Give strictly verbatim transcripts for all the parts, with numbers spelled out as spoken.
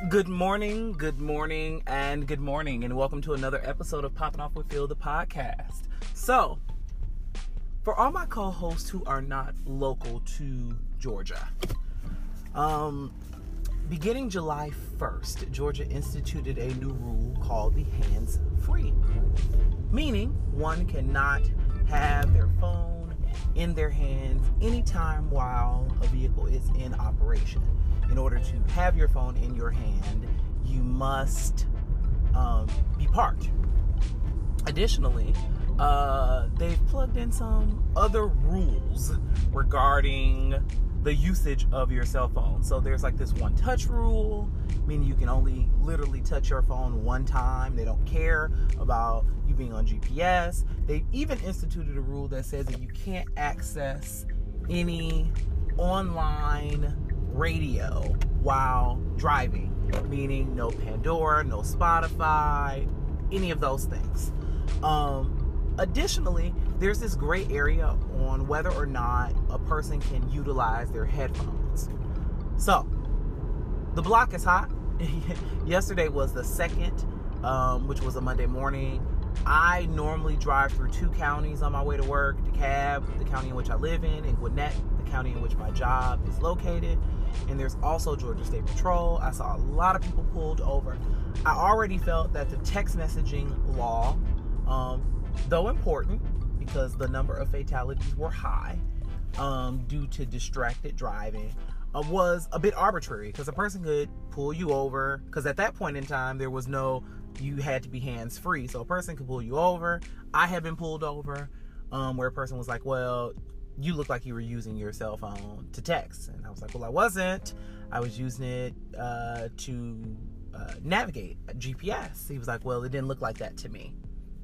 Good morning, good morning, and good morning, and welcome to another episode of Popping Off with Phil, the podcast. So, for all my co-hosts who are not local to Georgia, um, beginning July first, Georgia instituted a new rule called the hands-free, meaning one cannot have their phone in their hands anytime while a vehicle is in operation. In order to have your phone in your hand, you must um, be parked. Additionally, uh, they've plugged in some other rules regarding the usage of your cell phone. So there's like this one touch rule, meaning you can only literally touch your phone one time. They don't care about you being on G P S. They've even instituted a rule that says that you can't access any online radio while driving, meaning no Pandora, no Spotify, any of those things. Um, additionally, there's this gray area on whether or not a person can utilize their headphones. So, the block is hot. Yesterday was the second, um, which was a Monday morning. I normally drive through two counties on my way to work, DeKalb, the county in which I live in, and Gwinnett, the county in which my job is located. And there's also Georgia State Patrol. I saw a lot of people pulled over. I already felt that the text messaging law, um, though important, because the number of fatalities were high um, due to distracted driving, uh, was a bit arbitrary, because a person could pull you over, because at that point in time, there was no, you had to be hands-free, so a person could pull you over. I had been pulled over, um, where a person was like, well, you look like you were using your cell phone to text. And I was like, well, I wasn't. I was using it uh, to uh, navigate, G P S. He was like, well, it didn't look like that to me.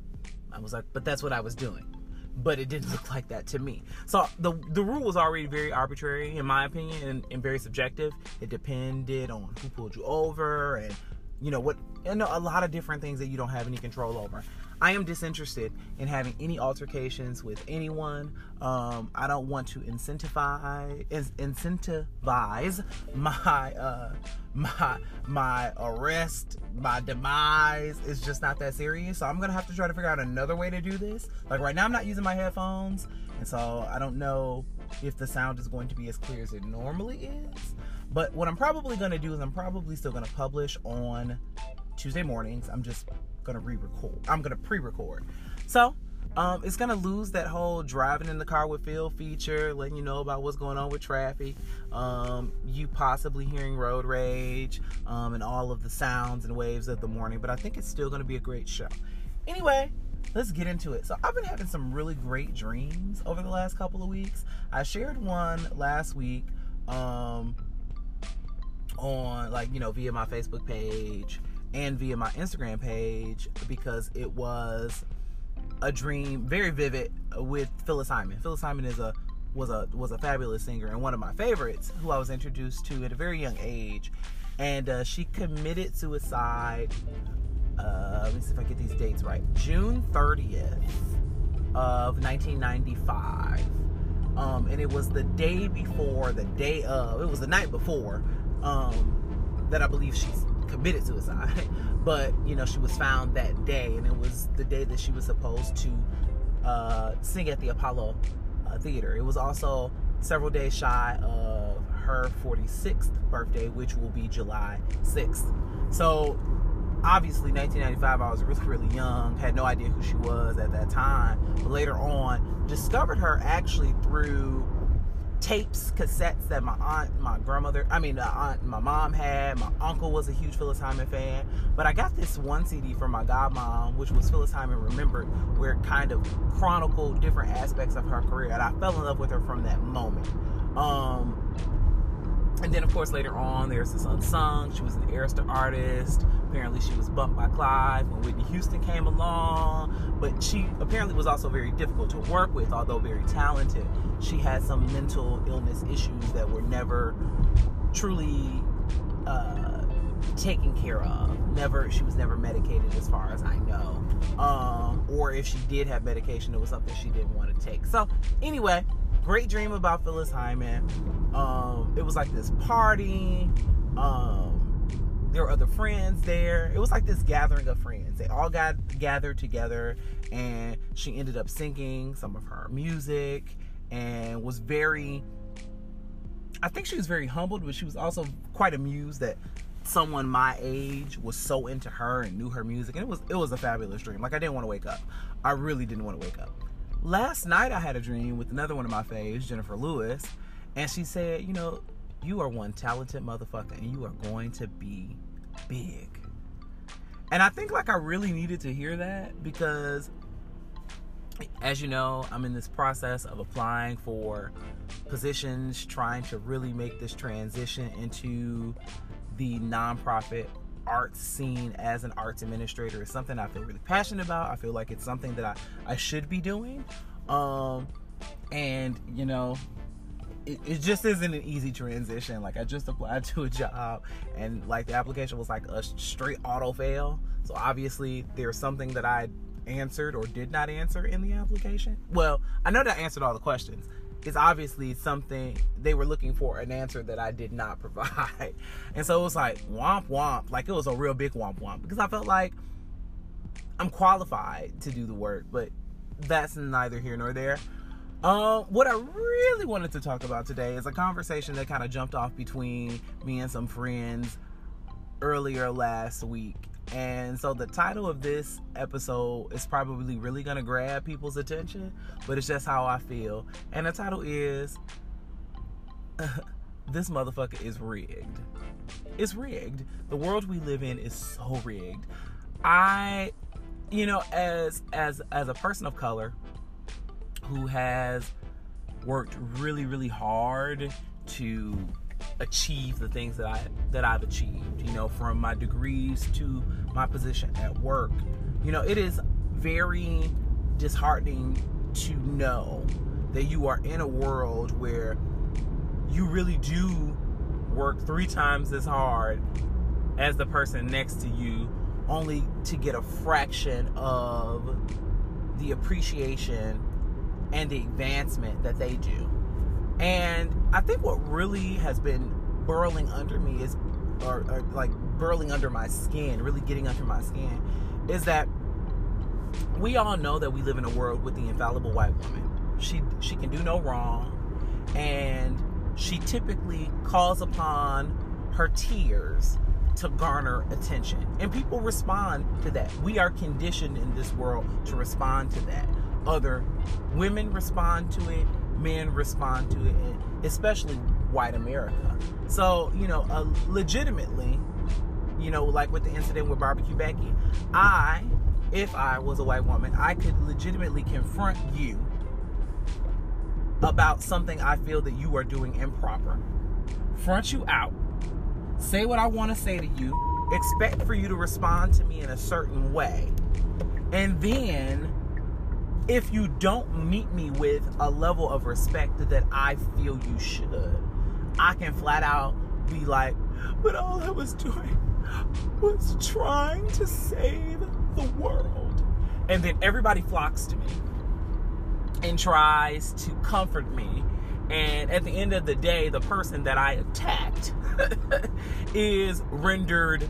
I was like, but that's what I was doing. But it didn't look like that to me. So the the rule was already very arbitrary, in my opinion, and, and very subjective. It depended on who pulled you over and, you know, what, you know, a lot of different things that you don't have any control over. I am disinterested in having any altercations with anyone. Um, I don't want to incentivize incentivize my uh, my my arrest, my demise. It's just not that serious. So I'm gonna have to try to figure out another way to do this. Like right now, I'm not using my headphones, and so I don't know if the sound is going to be as clear as it normally is. But what I'm probably gonna do is I'm probably still gonna publish on Tuesday mornings. I'm just gonna re-record. I'm gonna pre-record. So um, it's gonna lose that whole driving in the car with Phil feature, letting you know about what's going on with traffic, um, you possibly hearing road rage, um, and all of the sounds and waves of the morning. But I think it's still gonna be a great show. Anyway, let's get into it. So I've been having some really great dreams over the last couple of weeks. I shared one last week um, on, like, you know, via my Facebook page and via my Instagram page, because it was a dream, very vivid, with Phyllis Hyman. Phyllis Hyman is a was a was a fabulous singer and one of my favorites, who I was introduced to at a very young age. And uh, she committed suicide. Uh, let me see if I get these dates right. June thirtieth of nineteen ninety-five, um, and it was the day before, the day of. It was the night before um, that I believe she's committed suicide, but you know, she was found that day, and it was the day that she was supposed to uh, sing at the Apollo uh, Theater. It was also several days shy of her forty-sixth birthday, which will be July sixth. So obviously nineteen ninety-five, I was really really young, had no idea who she was at that time, but later on discovered her actually through tapes, cassettes that my aunt, my grandmother, I mean, uh, aunt, my mom had. My uncle was a huge Phyllis Hyman fan. But I got this one C D from my godmom, which was Phyllis Hyman Remembered, where it kind of chronicled different aspects of her career. And I fell in love with her from that moment. Um, and then, of course, later on, there's this Unsung. She was an Arista artist. Apparently, she was bumped by Clive when Whitney Houston came along. But she apparently was also very difficult to work with, although very talented. She had some mental illness issues that were never truly uh, taken care of. Never, she was never medicated, as far as I know. Um, or if she did have medication, it was something she didn't want to take. So, anyway, great dream about Phyllis Hyman. Um, it was like this party. Um, there were other friends there. It was like this gathering of friends. They all got gathered together, and she ended up singing some of her music and was very, I think she was very humbled, but she was also quite amused that someone my age was so into her and knew her music. And it was it was a fabulous dream. Like, I didn't want to wake up. I really didn't want to wake up. Last night I had a dream with another one of my faves, Jennifer Lewis, and she said, you know, you are one talented motherfucker and you are going to be big. And I think like I really needed to hear that, because as you know, I'm in this process of applying for positions, trying to really make this transition into the nonprofit arts scene as an arts administrator. Is something I feel really passionate about. I feel like it's something that I, I should be doing. Um, and, you know, it, it just isn't an easy transition. Like, I just applied to a job, and like the application was like a straight auto fail. So obviously there's something that I answered or did not answer in the application. Well, I know that I answered all the questions. It's obviously something they were looking for, an answer that I did not provide. And so it was like womp womp. Like, it was a real big womp womp, because I felt like I'm qualified to do the work, but that's neither here nor there. Um, what I really wanted to talk about today is a conversation that kind of jumped off between me and some friends earlier last week. And so the title of this episode is probably really going to grab people's attention, but it's just how I feel. And the title is, This Motherfucker is Rigged. It's rigged. The world we live in is so rigged. I, you know, as, as, as a person of color who has worked really, really hard to achieve the things that I that I've achieved, you know, from my degrees to my position at work, you know, it is very disheartening to know that you are in a world where you really do work three times as hard as the person next to you, only to get a fraction of the appreciation and the advancement that they do. And I think what really has been burrowing under me is, or, or like burrowing under my skin, really getting under my skin, is that we all know that we live in a world with the infallible white woman. She she can do no wrong, and she typically calls upon her tears to garner attention. And people respond to that. We are conditioned in this world to respond to that. Other women respond to it, men respond to it, especially white America. So, you know, uh, legitimately, you know, like with the incident with Barbecue Becky, I, if I was a white woman, I could legitimately confront you about something I feel that you are doing improper. Front you out. Say what I want to say to you. Expect for you to respond to me in a certain way. And then, if you don't meet me with a level of respect that I feel you should, I can flat out be like, but all I was doing was trying to save the world. And then everybody flocks to me and tries to comfort me. And at the end of the day, the person that I attacked is rendered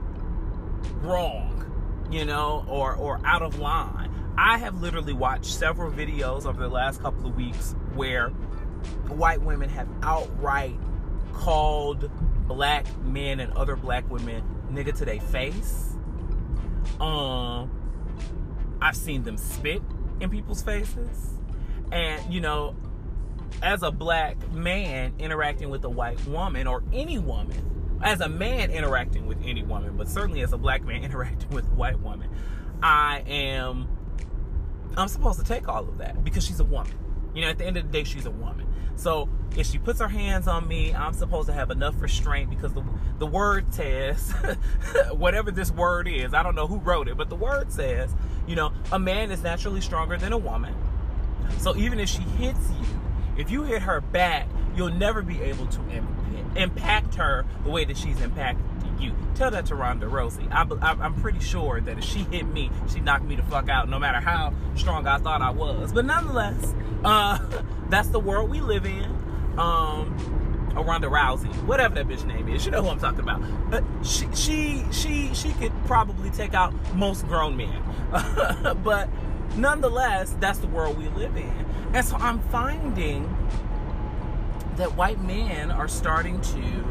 wrong, you know, or, or out of line. I have literally watched several videos over the last couple of weeks where white women have outright called black men and other black women nigga to their face. Um, I've seen them spit in people's faces. And, you know, as a black man interacting with a white woman, or any woman, as a man interacting with any woman, but certainly as a black man interacting with a white woman, I am... I'm supposed to take all of that because she's a woman. You know, at the end of the day, she's a woman. So if she puts her hands on me, I'm supposed to have enough restraint, because the the word says, whatever this word is, I don't know who wrote it, but the word says, you know, a man is naturally stronger than a woman. So even if she hits you, if you hit her back, you'll never be able to im- impact her the way that she's impacted you. Tell that to Ronda Rousey. I, I, I'm pretty sure that if she hit me, she knocked me the fuck out, no matter how strong I thought I was. But nonetheless, uh, that's the world we live in. Um, or Ronda Rousey, whatever that bitch name is. You know who I'm talking about. Uh, she she she she could probably take out most grown men, but nonetheless, that's the world we live in. And so I'm finding that white men are starting to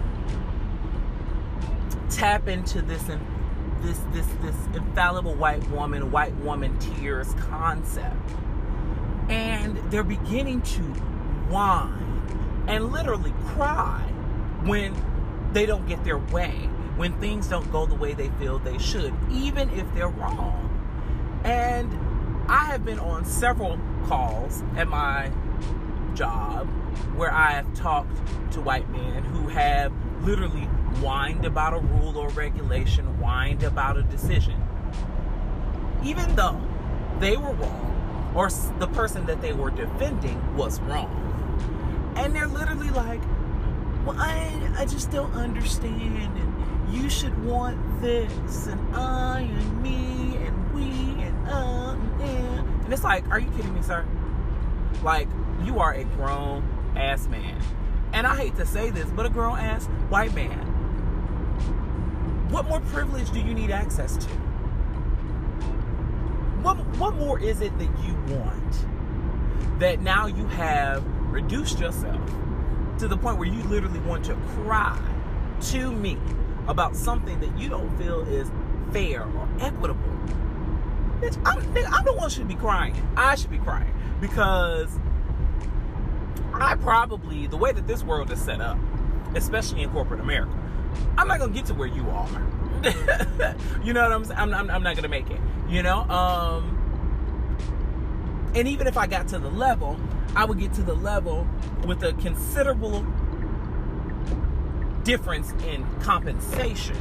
tap into this this this this infallible white woman, white woman tears concept. And they're beginning to whine and literally cry when they don't get their way, when things don't go the way they feel they should, even if they're wrong. And I have been on several calls at my job where I have talked to white men who have literally whined about a rule or regulation, whined about a decision, even though they were wrong or the person that they were defending was wrong. And they're literally like, well, I, I just don't understand, and you should want this, and I, and me, and we, and uh, and, and it's like, are you kidding me, sir? Like, you are a grown ass man. And I hate to say this, but a grown ass white man. What more privilege do you need access to? What, what more is it that you want? That now you have reduced yourself to the point where you literally want to cry to me about something that you don't feel is fair or equitable. Bitch, I'm, I'm the one who should be crying. I should be crying because I probably, the way that this world is set up, especially in corporate America, I'm not going to get to where you are. You know what I'm saying? I'm, I'm, I'm not going to make it, you know? Um, and even if I got to the level, I would get to the level with a considerable difference in compensation.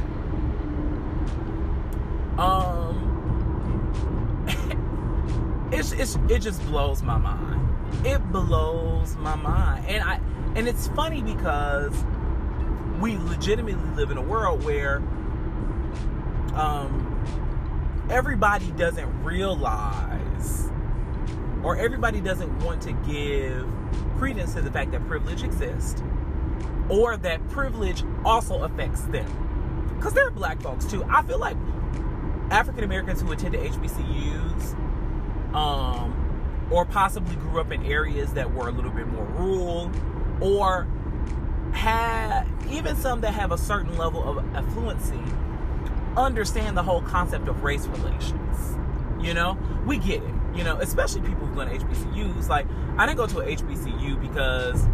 Um, it's, it's, it just blows my mind. It blows my mind. And I, and it's funny because we legitimately live in a world where um, everybody doesn't realize, or everybody doesn't want to give credence to the fact that privilege exists, or that privilege also affects them. Because there are black folks too. I feel like African Americans who attended H B C Us, um, or possibly grew up in areas that were a little bit more rural, or had even some that have a certain level of affluency, understand the whole concept of race relations. You know, we get it. You know, especially people who go to H B C Us. Like, I didn't go to an H B C U because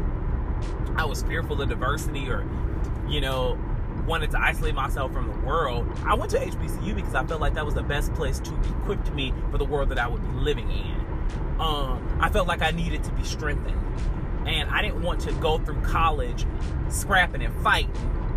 I was fearful of diversity or, you know, wanted to isolate myself from the world. I went to H B C U because I felt like that was the best place to equip me for the world that I would be living in. Um, I felt like I needed to be strengthened. And I didn't want to go through college scrapping and fighting.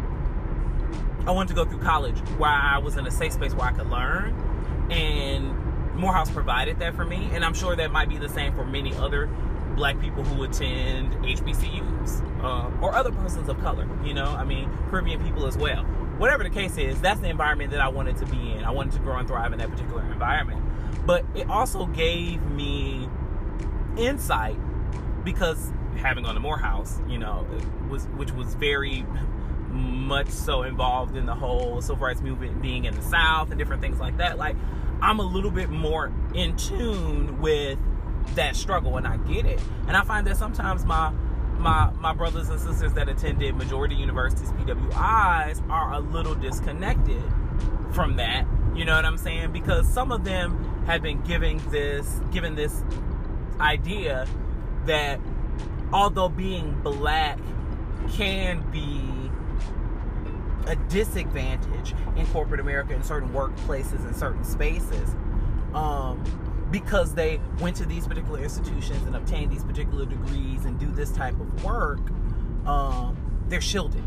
I wanted to go through college where I was in a safe space where I could learn. And Morehouse provided that for me. And I'm sure that might be the same for many other black people who attend H B C Us. Uh, or other persons of color, you know? I mean, Caribbean people as well. Whatever the case is, that's the environment that I wanted to be in. I wanted to grow and thrive in that particular environment. But it also gave me insight because having gone to Morehouse, you know, it was which was very much so involved in the whole civil rights movement being in the South and different things like that. Like, I'm a little bit more in tune with that struggle, and I get it. And I find that sometimes my my my brothers and sisters that attended majority universities, P W Is, are a little disconnected from that. You know what I'm saying? Because some of them have been giving this given this idea that although being black can be a disadvantage in corporate America, in certain workplaces, in certain spaces, um, because they went to these particular institutions and obtained these particular degrees and do this type of work, um, they're shielded.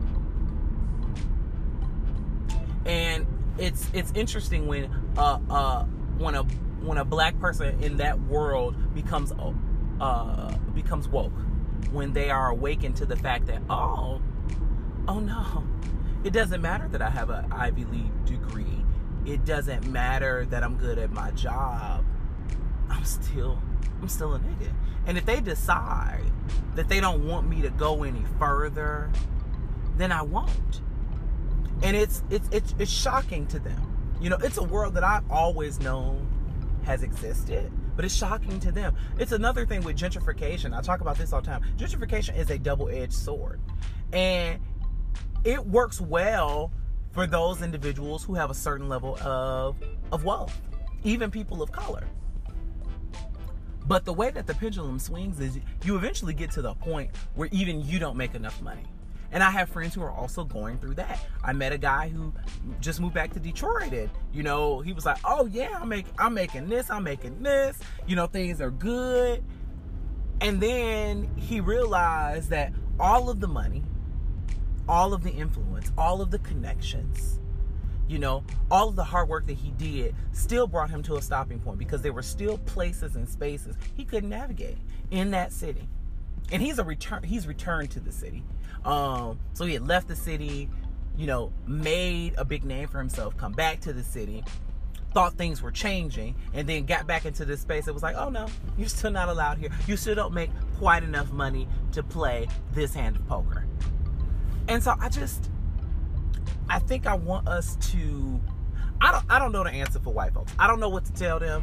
And it's it's interesting when uh, uh, when a when a black person in that world becomes uh, becomes woke, when they are awakened to the fact that oh oh no, it doesn't matter that I have an Ivy League degree. It doesn't matter that I'm good at my job. I'm still I'm still a nigga. And if they decide that they don't want me to go any further, then I won't. And it's it's it's it's shocking to them. You know, it's a world that I've always known has existed, but it's shocking to them. It's another thing with gentrification. I talk about this all the time. Gentrification is a double-edged sword. And it works well for those individuals who have a certain level of, of wealth, even people of color. But the way that the pendulum swings is you eventually get to the point where even you don't make enough money. And I have friends who are also going through that. I met a guy who just moved back to Detroit, and you know, he was like, "Oh yeah, I'm making, I'm making this, I'm making this. You know, things are good." And then he realized that all of the money, all of the influence, all of the connections, you know, all of the hard work that he did still brought him to a stopping point, because there were still places and spaces he couldn't navigate in that city. And he's a return. He's returned to the city. Um, so he had left the city, you know, made a big name for himself, come back to the city, thought things were changing, and then got back into this space. It was like, oh no, you're still not allowed here. You still don't make quite enough money to play this hand of poker. And so I just, I think I want us to, I don't, I don't know the answer for white folks. I don't know what to tell them.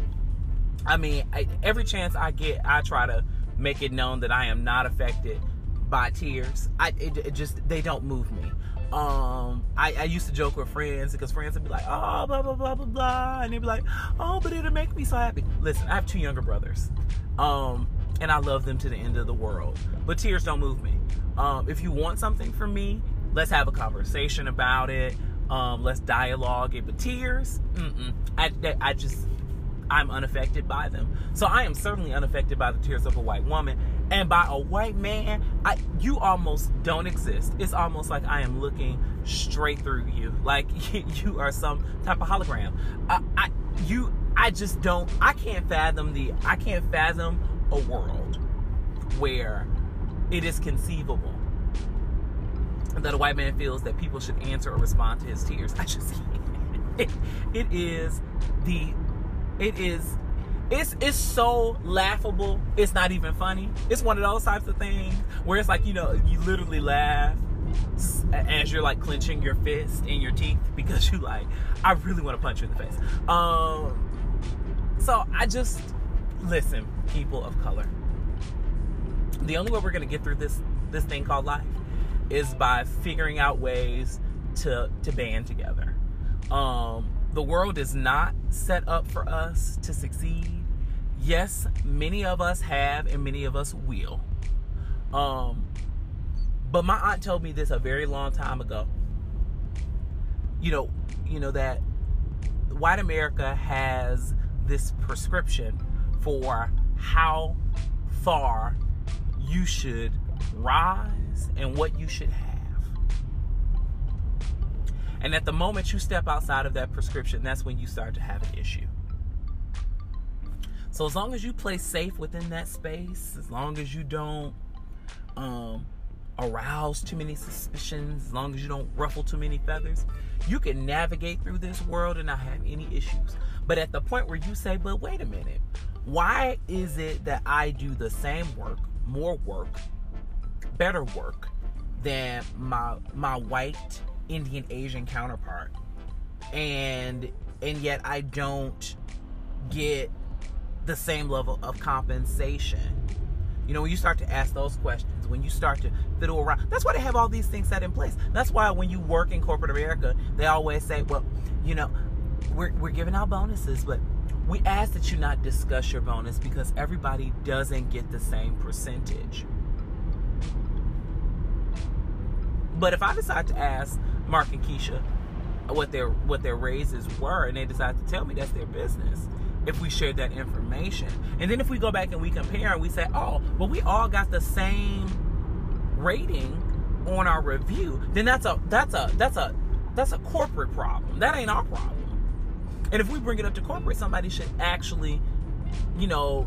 I mean, I, every chance I get, I try to make it known that I am not affected by tears. I it, it just, they don't move me. Um, I, I used to joke with friends, because friends would be like, oh, blah, blah, blah, blah, blah. And they'd be like, oh, but it'll make me so happy. Listen, I have two younger brothers. Um, and I love them to the end of the world. But tears don't move me. Um, if you want something from me, let's have a conversation about it. Um, let's dialogue it. But tears, mm-mm. I, I just, I'm unaffected by them. So I am certainly unaffected by the tears of a white woman. And by a white man, I, you almost don't exist. It's almost like I am looking straight through you. Like you are some type of hologram. I, I, you, I just don't, I can't fathom the, I can't fathom a world where it is conceivable that a white man feels that people should answer or respond to his tears. I just can't. It, it is the, it is, It's it's so laughable. It's not even funny. It's one of those types of things where it's like, you know, you literally laugh as you're like clenching your fist in your teeth, because you like, I really want to punch you in the face. Um, so I just, listen, people of color. The only way we're gonna get through this this thing called life is by figuring out ways to to band together. Um, the world is not set up for us to succeed. Yes, many of us have, and many of us will. Um, but my aunt told me this a very long time ago. You know, you know that white America has this prescription for how far you should rise and what you should have. And at the moment you step outside of that prescription, that's when you start to have an issue. So as long as you play safe within that space, as long as you don't um, arouse too many suspicions, as long as you don't ruffle too many feathers, you can navigate through this world and not have any issues. But at the point where you say, but wait a minute, why is it that I do the same work, more work, better work than my my white Indian Asian counterpart, and and yet I don't get the same level of compensation? You know, when you start to ask those questions, when you start to fiddle around, that's why they have all these things set in place. That's why when you work in corporate America, they always say, well, you know, we're, we're giving out bonuses, but we ask that you not discuss your bonus because everybody doesn't get the same percentage. But if I decide to ask Mark and Keisha what their what their raises were, and they decide to tell me, that's their business. If we share that information, and then if we go back and we compare and we say, oh, well, we all got the same rating on our review, then that's a that's a that's a that's a corporate problem. That ain't our problem. And if we bring it up to corporate, somebody should actually, you know,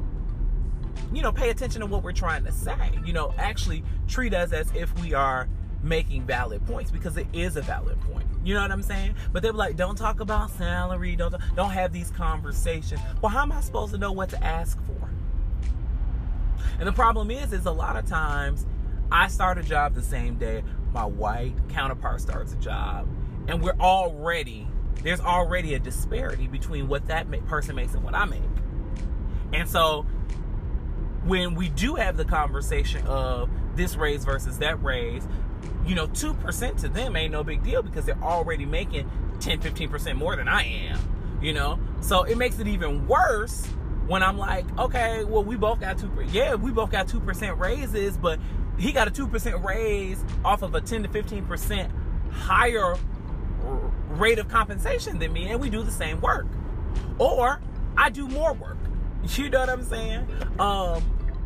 you know, pay attention to what we're trying to say. You know, actually treat us as if we are making valid points, because it is a valid point. You know what I'm saying? But they're like, don't talk about salary, don't don't have these conversations. Well, how am I supposed to know what to ask for? And the problem is, is a lot of times I start a job the same day my white counterpart starts a job, and we're already, there's already a disparity between what that person makes and what I make. And so when we do have the conversation of this raise versus that raise, you know, two percent to them ain't no big deal, because they're already making ten, fifteen percent more than I am, you know? So it makes it even worse when I'm like, okay, well, we both got two, yeah, we both got two percent raises, but he got a two percent raise off of a ten to fifteen percent higher rate of compensation than me, and we do the same work. Or I do more work. You know what I'm saying? Um,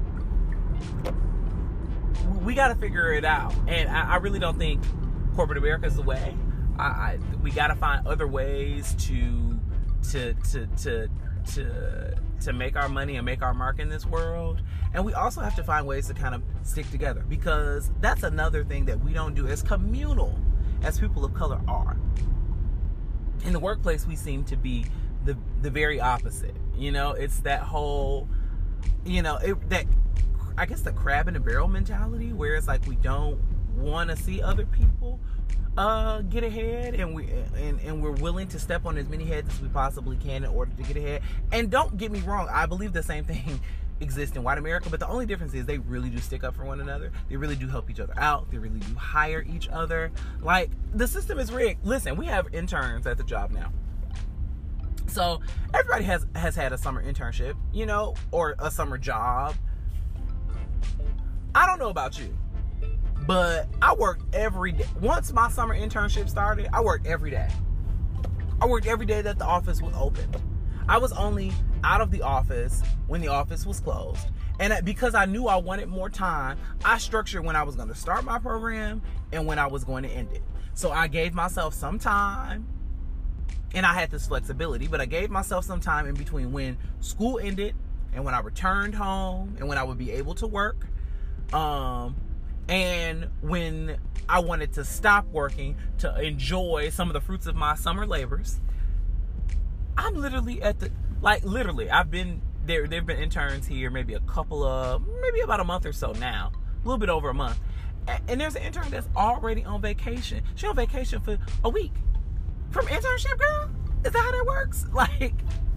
we got to figure it out. And I, I really don't think corporate America is the way. I, I we got to find other ways to to to to to to make our money and make our mark in this world. And we also have to find ways to kind of stick together, because that's another thing that we don't do as communal as people of color are. In the workplace, we seem to be the the very opposite. You know, it's that whole, you know, it, that, I guess, the crab in a barrel mentality, where it's like we don't want to see other people uh, get ahead, and we and, and we're willing to step on as many heads as we possibly can in order to get ahead. And don't get me wrong, I believe the same thing exists in white America, but the only difference is they really do stick up for one another. They really do help each other out. They really do hire each other. Like, the system is rigged. Listen, we have interns at the job now. So everybody has has had a summer internship, you know, or a summer job. I don't know about you, but I worked every day. Once my summer internship started, I worked every day. I worked every day that the office was open. I was only out of the office when the office was closed. And because I knew I wanted more time, I structured when I was going to start my program and when I was going to end it. So I gave myself some time, and I had this flexibility, but I gave myself some time in between when school ended and when I returned home and when I would be able to work. Um, and when I wanted to stop working to enjoy some of the fruits of my summer labors. I'm literally at the, like, literally, I've been there. There've been interns here, maybe a couple of, maybe about a month or so now, a little bit over a month. And there's an intern that's already on vacation. She's on vacation for a week from internship, girl. Is that how that works? Like,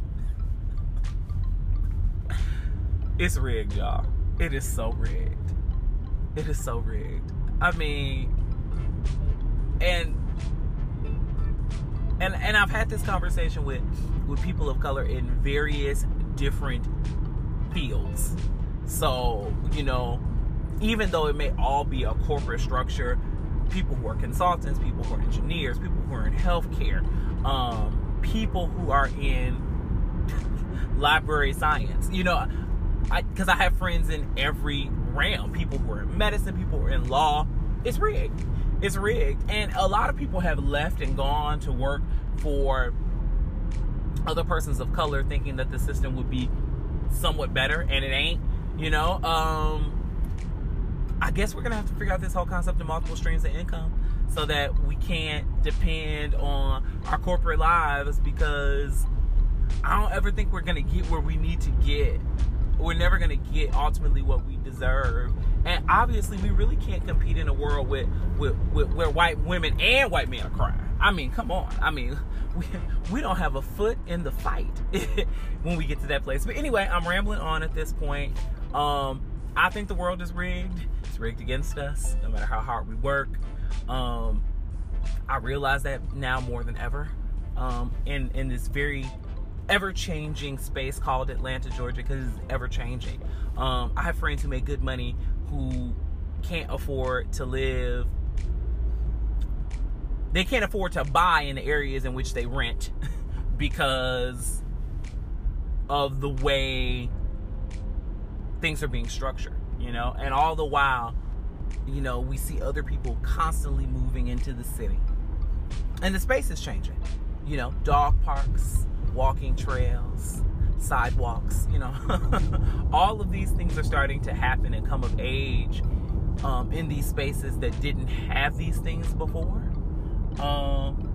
it's rigged, y'all. It is so rigged. It is so rigged. I mean, and and and I've had this conversation with with people of color in various different fields. So, you know, even though it may all be a corporate structure, people who are consultants, people who are engineers, people who are in healthcare, um, people who are in library science, you know, because I, I have friends in every realm, people who are in medicine, people who are in law. It's rigged. It's rigged. And a lot of people have left and gone to work for other persons of color thinking that the system would be somewhat better, and it ain't, you know. Um, I guess we're going to have to figure out this whole concept of multiple streams of income so that we can't depend on our corporate lives, because I don't ever think we're going to get where we need to get. We're never going to get ultimately what we deserve. And obviously, we really can't compete in a world with, with, with where white women and white men are crying. I mean, come on. I mean, we, we don't have a foot in the fight when we get to that place. But anyway, I'm rambling on at this point. Um, I think the world is rigged. It's rigged against us, no matter how hard we work. Um, I realize that now more than ever. Um, in, in this very ever-changing space called Atlanta, Georgia, because it's ever-changing. Um, I have friends who make good money who can't afford to live. They can't afford to buy in the areas in which they rent because of the way things are being structured, you know? And all the while, you know, we see other people constantly moving into the city. And the space is changing. You know, dog parks, walking trails, sidewalks, you know. All of these things are starting to happen and come of age um, in these spaces that didn't have these things before. Um,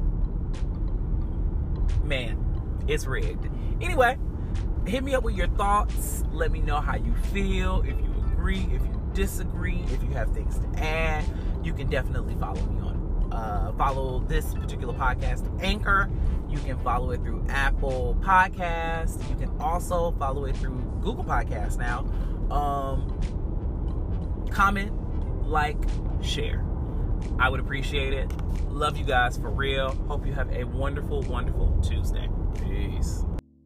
man, it's rigged. Anyway, hit me up with your thoughts. Let me know how you feel. If you agree, if you disagree, if you have things to add, you can definitely follow me on uh, follow this particular podcast through Anchor. You can follow it through Apple Podcasts. You can also follow it through Google Podcasts now. Um, comment, like, share. I would appreciate it. Love you guys for real. Hope you have a wonderful, wonderful Tuesday. Peace.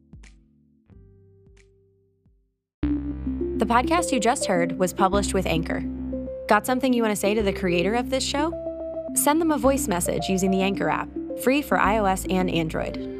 The podcast you just heard was published with Anchor. Got something you want to say to the creator of this show? Send them a voice message using the Anchor app, free for iOS and Android.